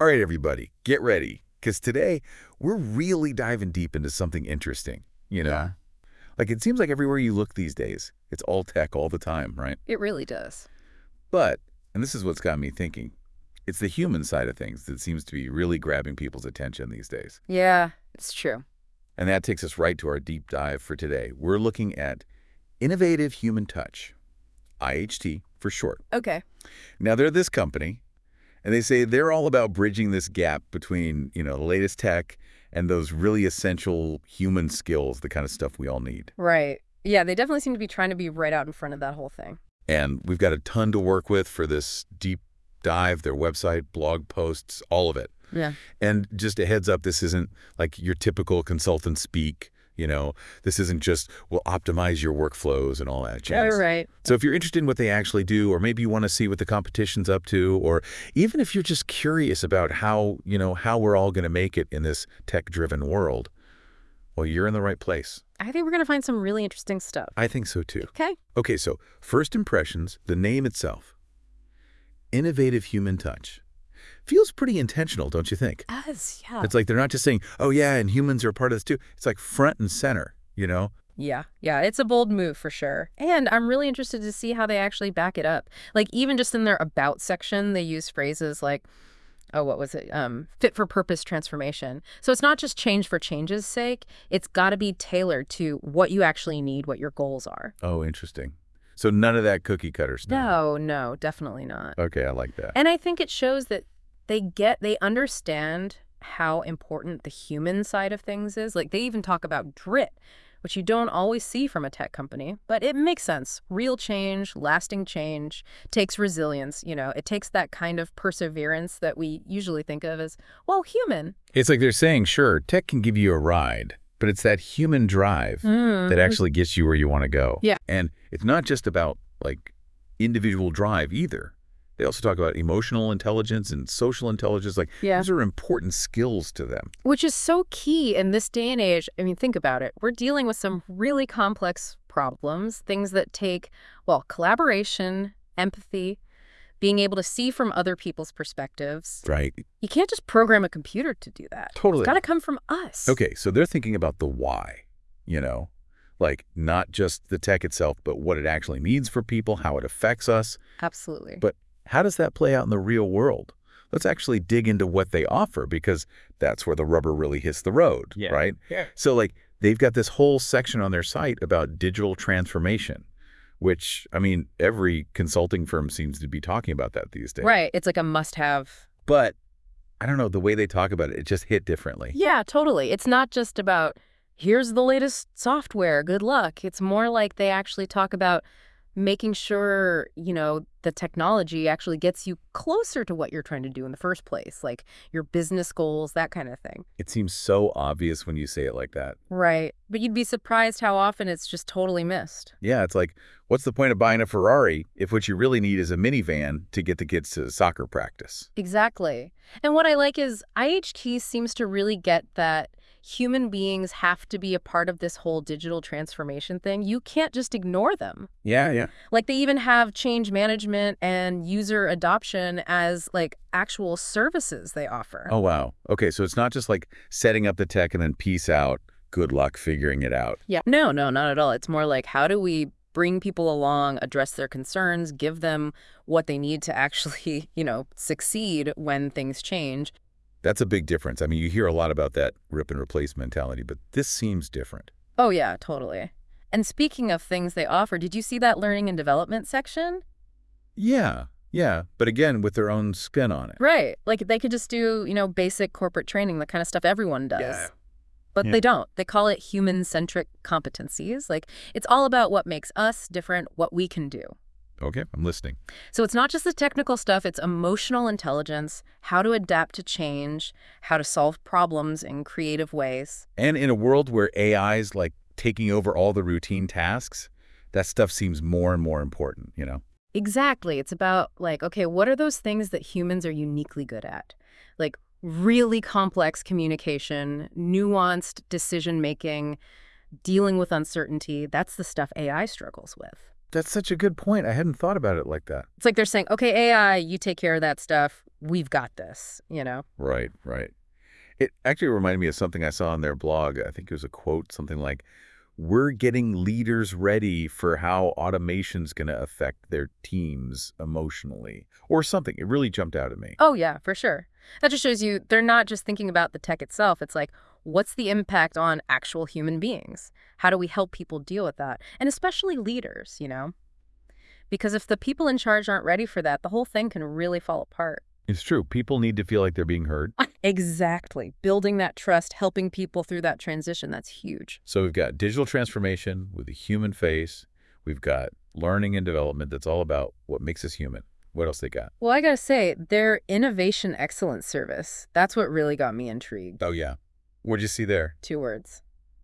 All right, everybody, get ready, because today we're really diving deep into something interesting, Yeah. Like, it seems like everywhere you look these days, it's all tech all the time, right? It really does. But, and this is what's got me thinking, it's the human side of things that seems to be really grabbing people's attention these days. Yeah, it's true. And that takes us right to our deep dive for today. We're looking at Innovative Human Touch, IHT for short. Okay. Now, they're this company, and they say they're all about bridging this gap between, the latest tech and those really essential human skills, the kind of stuff we all need. Right. Yeah, they definitely seem to be trying to be right out in front of that whole thing. And we've got a ton to work with for this deep dive, their website, blog posts, all of it. Yeah. And just a heads up, this isn't like your typical consultant speak. This isn't just, we'll optimize your workflows and all that jazz. Right. So if you're interested in what they actually do, or maybe you want to see what the competition's up to, or even if you're just curious about how we're all going to make it in this tech-driven world, well, you're in the right place. I think we're going to find some really interesting stuff. I think so too. Okay. Okay, so first impressions, the name itself, Innovative Human Touch. Feels pretty intentional, don't you think? Yes, yeah. It's like they're not just saying, oh yeah, and humans are a part of this too. It's like front and center, Yeah, it's a bold move for sure. And I'm really interested to see how they actually back it up. Like, even just in their about section, they use phrases like, what was it? Fit for purpose transformation. So it's not just change for change's sake. It's got to be tailored to what you actually need, what your goals are. Oh, interesting. So none of that cookie cutter stuff. No, definitely not. Okay, I like that. And I think it shows that they understand how important the human side of things is. Like, they even talk about grit, which you don't always see from a tech company, but it makes sense. Real change, lasting change, takes resilience. It takes that kind of perseverance that we usually think of as, well, human. It's like they're saying, sure, tech can give you a ride, but it's that human drive that actually gets you where you want to go. Yeah. And it's not just about, individual drive either. They also talk about emotional intelligence and social intelligence. Those are important skills to them. Which is so key in this day and age. I mean, think about it. We're dealing with some really complex problems, things that take, collaboration, empathy, being able to see from other people's perspectives. Right. You can't just program a computer to do that. Totally. It's got to come from us. Okay, so they're thinking about the why, not just the tech itself, but what it actually means for people, how it affects us. Absolutely. But how does that play out in the real world? Let's actually dig into what they offer, because that's where the rubber really hits the road, right? Yeah. So they've got this whole section on their site about digital transformation, which, every consulting firm seems to be talking about that these days. Right. It's like a must-have. But I don't know, the way they talk about it, it just hit differently. Yeah, totally. It's not just about, here's the latest software, good luck. It's more like they actually talk about making sure, the technology actually gets you closer to what you're trying to do in the first place, like your business goals, that kind of thing. It seems so obvious when you say it like that. Right. But you'd be surprised how often it's just totally missed. Yeah, it's like, what's the point of buying a Ferrari if what you really need is a minivan to get the kids to soccer practice? Exactly. And what I like is IHT seems to really get that human beings have to be a part of this whole digital transformation thing. You can't just ignore them. Yeah. Like, they even have change management and user adoption as actual services they offer. Oh, wow. Okay, so it's not just setting up the tech and then peace out, good luck figuring it out. Yeah. No, not at all. It's more like, how do we bring people along, address their concerns, give them what they need to actually, succeed when things change. That's a big difference. You hear a lot about that rip and replace mentality, but this seems different. Oh, yeah, totally. And speaking of things they offer, did you see that learning and development section? Yeah. But again, with their own spin on it. Right. They could just do, basic corporate training, the kind of stuff everyone does. Yeah. But they don't. They call it human-centric competencies. It's all about what makes us different, what we can do. Okay, I'm listening. So it's not just the technical stuff, it's emotional intelligence, how to adapt to change, how to solve problems in creative ways. And in a world where AI's taking over all the routine tasks, that stuff seems more and more important, Exactly. It's about okay, what are those things that humans are uniquely good at? Really complex communication, nuanced decision-making, dealing with uncertainty. That's the stuff AI struggles with. That's such a good point. I hadn't thought about it like that. It's like they're saying, okay, AI, you take care of that stuff. We've got this, you know? Right, right. It actually reminded me of something I saw on their blog. I think it was a quote, something like, "We're getting leaders ready for how automation's going to affect their teams emotionally," or something. It really jumped out at me. Oh, yeah, for sure. That just shows you they're not just thinking about the tech itself. It's like, what's the impact on actual human beings? How do we help people deal with that? And especially leaders, you know? Because if the people in charge aren't ready for that, the whole thing can really fall apart. It's true. People need to feel like they're being heard. Exactly. Building that trust, helping people through that transition, that's huge. So we've got digital transformation with a human face. We've got learning and development that's all about what makes us human. What else they got? Well, I gotta say, their innovation excellence service, that's what really got me intrigued. Oh, yeah. What'd you see there? 2 words.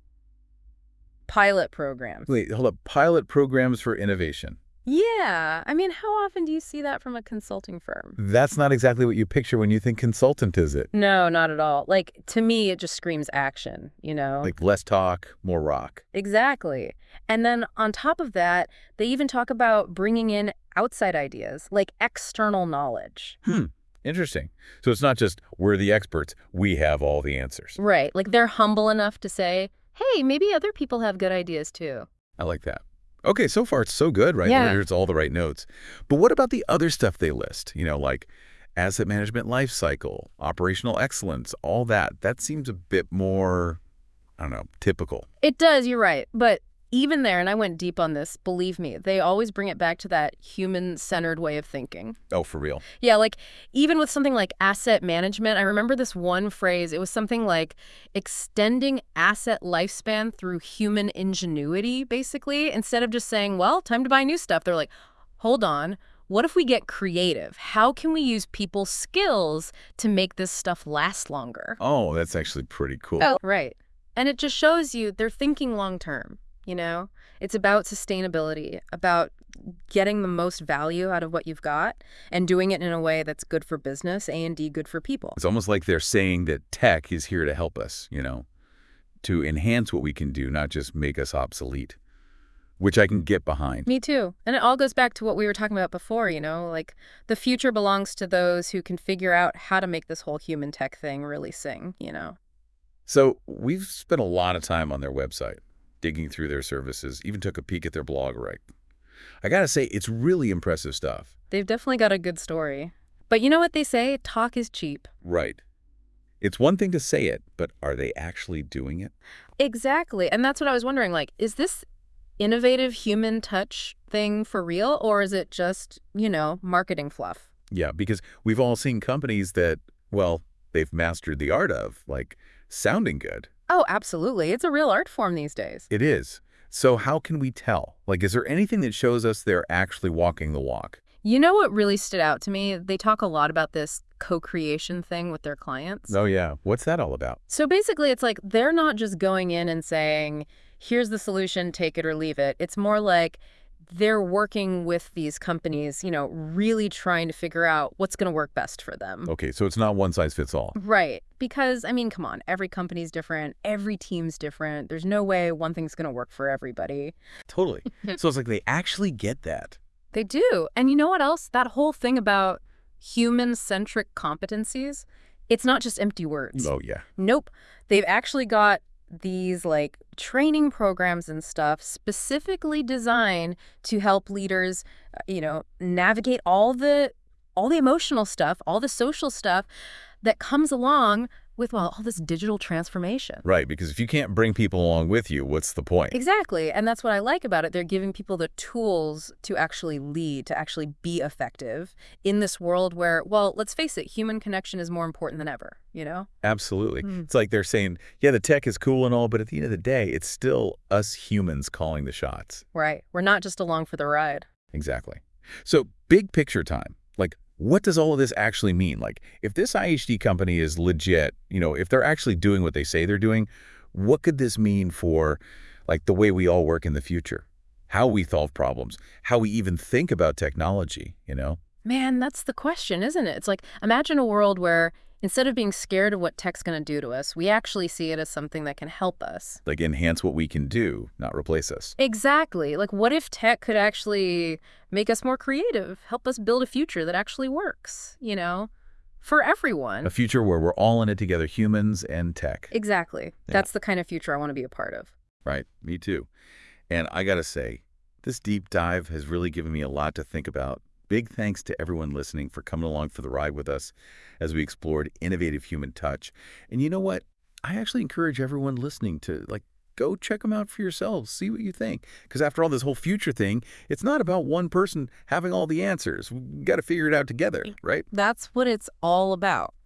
Pilot programs. Wait, hold up. Pilot programs for innovation. Yeah. I mean, how often do you see that from a consulting firm? That's not exactly what you picture when you think consultant, is it? No, not at all. Like, to me, it just screams action, you know? Like less talk, more rock. Exactly. And then on top of that, they even talk about bringing in outside ideas, like external knowledge. Interesting. So it's not just, we're the experts, we have all the answers. Right. Like, they're humble enough to say, hey, maybe other people have good ideas too. I like that. Okay, so far it's so good, right? Yeah. It's all the right notes. But what about the other stuff they list? You know, like asset management life cycle, operational excellence, all that. That seems a bit more, I don't know, typical. It does, you're right. But even there, and I went deep on this, believe me, they always bring it back to that human-centered way of thinking. Oh, for real? Yeah, like even with something like asset management, I remember this one phrase. It was something like extending asset lifespan through human ingenuity, basically. Instead of just saying, well, time to buy new stuff, they're like, hold on. What if we get creative? How can we use people's skills to make this stuff last longer? Oh, that's actually pretty cool. Oh, right. And it just shows you they're thinking long term. You know, it's about sustainability, about getting the most value out of what you've got and doing it in a way that's good for business and good for people. It's almost like they're saying that tech is here to help us, you know, to enhance what we can do, not just make us obsolete, which I can get behind. Me too. And it all goes back to what we were talking about before, you know, like the future belongs to those who can figure out how to make this whole human tech thing really sing, you know. So we've spent a lot of time on their website, digging through their services, even took a peek at their blog, right? I gotta say, it's really impressive stuff. They've definitely got a good story. But you know what they say? Talk is cheap. Right. It's one thing to say it, but are they actually doing it? Exactly. And that's what I was wondering, like, is this innovative human touch thing for real, or is it just, you know, marketing fluff? Yeah, because we've all seen companies that, well, they've mastered the art of, like, sounding good. Oh, absolutely. It's a real art form these days. It is. So how can we tell? Like, is there anything that shows us they're actually walking the walk? You know what really stood out to me? They talk a lot about this co-creation thing with their clients. Oh, yeah. What's that all about? So basically, it's like they're not just going in and saying, here's the solution, take it or leave it. It's more like they're working with these companies, you know, really trying to figure out what's going to work best for them. Okay, so it's not one size fits all. Right. Because, I mean, come on, every company's different, every team's different. There's no way one thing's going to work for everybody. Totally. So it's like they actually get that. They do. And you know what else? That whole thing about human-centric competencies, it's not just empty words. Oh, yeah. Nope. They've actually got these like training programs and stuff specifically designed to help leaders, you know, navigate all the emotional stuff, all the social stuff that comes along with, well, all this digital transformation. Right, because if you can't bring people along with you, what's the point? Exactly. And that's what I like about it. They're giving people the tools to actually lead, to actually be effective in this world where, well, let's face it, human connection is more important than ever, you know? Absolutely. It's like they're saying, yeah, the tech is cool and all, but at the end of the day, it's still us humans calling the shots. Right. We're not just along for the ride. Exactly. So big picture time. Like, what does all of this actually mean? Like, if this IHD company is legit, you know, if they're actually doing what they say they're doing, what could this mean for, like, the way we all work in the future? How we solve problems? How we even think about technology, you know? Man, that's the question, isn't it? It's like, imagine a world where instead of being scared of what tech's going to do to us, we actually see it as something that can help us. Like enhance what we can do, not replace us. Exactly. Like, what if tech could actually make us more creative, help us build a future that actually works, for A everyone? future where we're all in it together, humans and tech. Exactly. Yeah, That's the kind of future I want to be a part of. right. Me too. And I got to say, this deep dive has really given me a lot to think about. Big thanks to everyone listening for coming along for the ride with us as we explored innovative human touch. And you know what? I actually encourage everyone listening to go check them out for yourselves, see what you think. Because after all, this whole future thing, it's not about one person having all the answers. We got to figure it out together, right? That's what it's all about.